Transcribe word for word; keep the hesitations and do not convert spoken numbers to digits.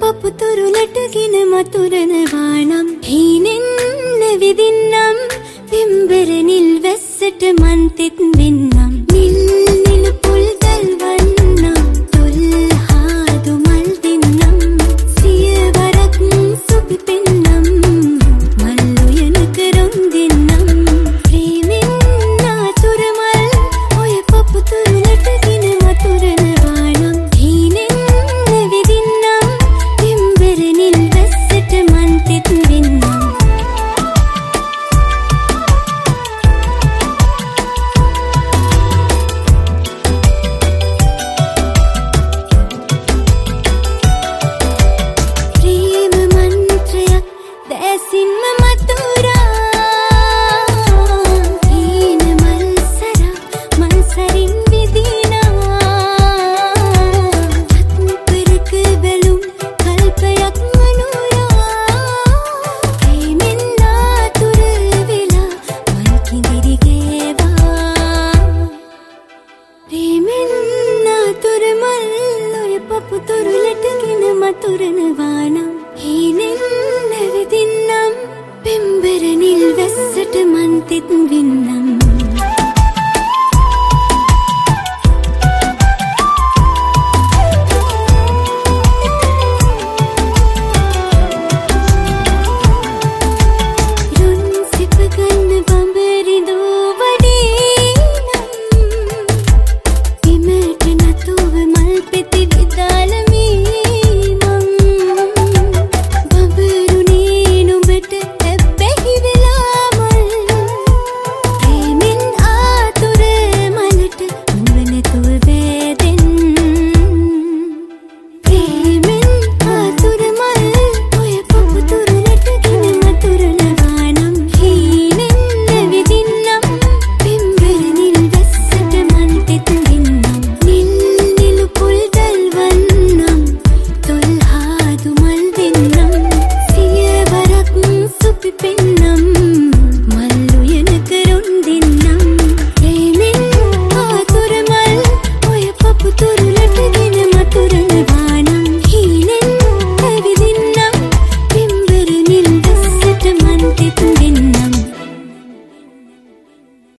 පපුතුරුලටගෙන මතුරන වානම් හීනෙන් නැවිදින්නම් පිම්බර නිල් වැස්සට මන්තෙත් වෙන්නම් නිල් නිල පුල් දල්වන්නම් තොල් හාදු මල් දෙන්නම් සියවරක් සුපි පෙන්නම් මල් උයන කරොන් දෙන්නම් ප්‍රේමෙන් නාතුර මල් ඔය පපුතුරුලටගෙන මතුරන වානම් හීනෙන් නැවිදින්නම් පිම්බර නිල් වැස්සට මන්තෙත් වෙන්නම් දැසින්ම මතුරා හීන මල්සර මන්සරින් විදිනා අත්පරක බැලුම් කල්පයක් මනුරා ප්‍රේමෙන් නාතුර වෙලා මන් කිඳිරි ගේවා ප්‍රේමෙන් නාතුර මල් ඔය පපුතුරුලටගෙන මතුරන වානම් හීනෙන් නැවිදින්නම් පිම්බර නිල් වැස්සට මන්තෙත් වෙන්නම්